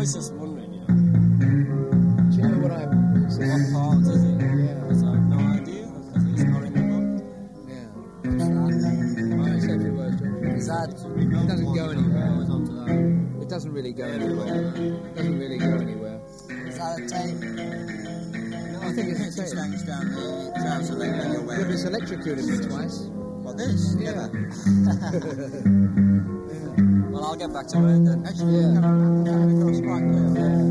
was just wondering, Do you know what so what part is it? Yeah. Because I have no idea, because it's not in the book. Yeah. It's every word. It doesn't go anywhere. It doesn't really go anywhere. It doesn't really go anywhere. Is that a tape? No, I think it's a tape. Hangs down the trouser leg when you're But wearing. it's electrocuted me twice. What, this? Yeah. Well, I'll get back to it then. Actually, Yeah. coming across quite clear.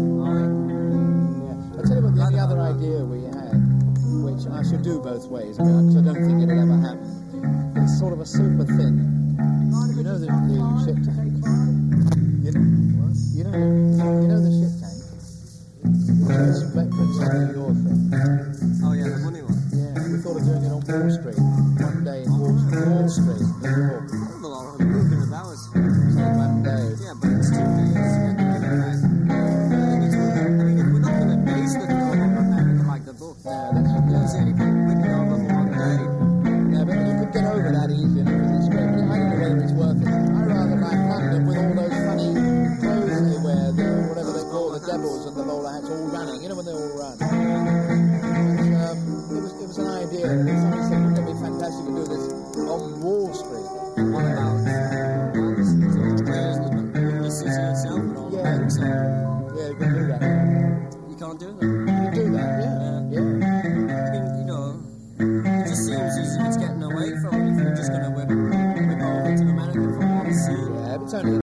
I'll tell you what, the only other idea we had, which I should do both ways about, because I don't think it'll ever happen, it's sort of a super thin. You know the ship tank? You know the ship tank? It's Beckford's your thing. Oh, yeah, the money one. Yeah, we thought of doing it on Wall Street. One day in Wall Street, New York. Well, I'm looking at that was... One day. Yeah, but it's 2 days. We're not going to base the film on America like the book. Yeah, that's what Don't see any point whipping over for 1 day. Yeah, but you could get over that easy enough. It's great. I don't know whether it's worth it. I rather like London with all those funny clothes they wear, whatever they call the devils and the bowler hats all running. You know when they all run. It was an idea. Somebody said, wouldn't it be fantastic to do this on Wall Street? What about the city itself and all the Yeah. banks? Yeah, you can do that. You can't do that. You can do that, yeah. I mean, it just seems as if it's getting away from it if you're just going to whip over to America from one sea. Yeah, but it's only